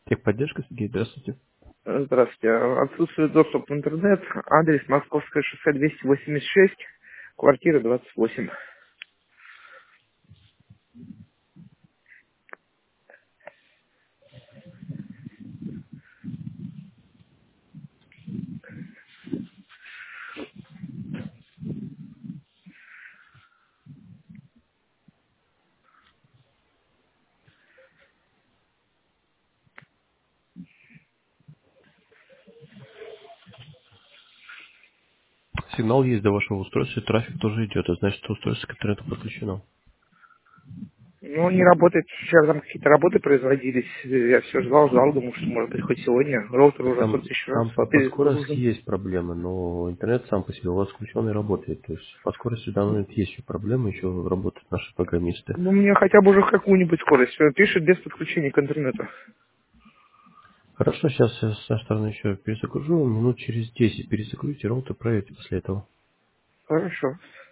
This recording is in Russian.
Техподдержка, Сергей, здравствуйте. Здравствуйте. Отсутствует доступ в интернет. Адрес Московское шоссе 286, квартира 28. Сигнал есть до вашего устройства, и трафик тоже идет. Это значит, что устройство к интернету подключено. Ну, не работает. Сейчас там какие-то работы производились. Я все ждал, думал, что может быть хоть сегодня. Роутер уже Там, 4000 раз там по скорости перегружен. есть проблемы, но интернет сам по себе у вас включен и работает. То есть по скорости в данный момент есть еще проблемы, еще работают наши программисты. Ну, мне хотя бы уже какую-нибудь скорость. Пишет без подключения к интернету. Хорошо, сейчас я с нашей стороны еще перезагружу. Минут через 10 перезагрузите роутер, проверьте после этого. Хорошо.